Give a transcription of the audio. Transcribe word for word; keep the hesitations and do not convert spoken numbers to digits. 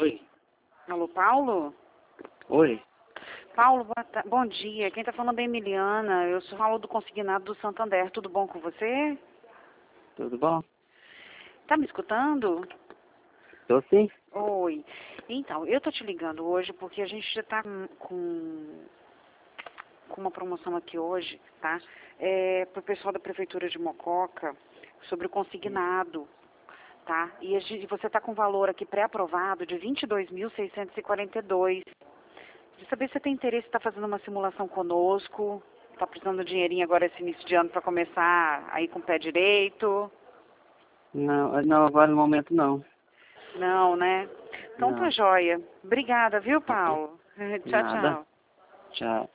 Oi. Alô, Paulo? Oi. Paulo, boa ta- bom dia. Quem tá falando é a Emiliana. Eu sou Paulo do Consignado do Santander. Tudo bom com você? Tudo bom? Tá me escutando? Tô sim. Oi. Então, eu tô te ligando hoje porque a gente já tá com, com com uma promoção aqui hoje, tá? É, pro pessoal da Prefeitura de Mococa sobre o consignado, tá? E a gente, você tá com valor aqui pré-aprovado de vinte e dois mil seiscentos e quarenta e dois. De saber se você tem interesse em estar fazendo uma simulação conosco, tá precisando de dinheirinho agora esse início de ano para começar aí com o pé direito. Não, não, agora no momento não. Não, né? Então tá Não. joia. Obrigada, viu, Paulo? Tchau, Nada. tchau. Tchau.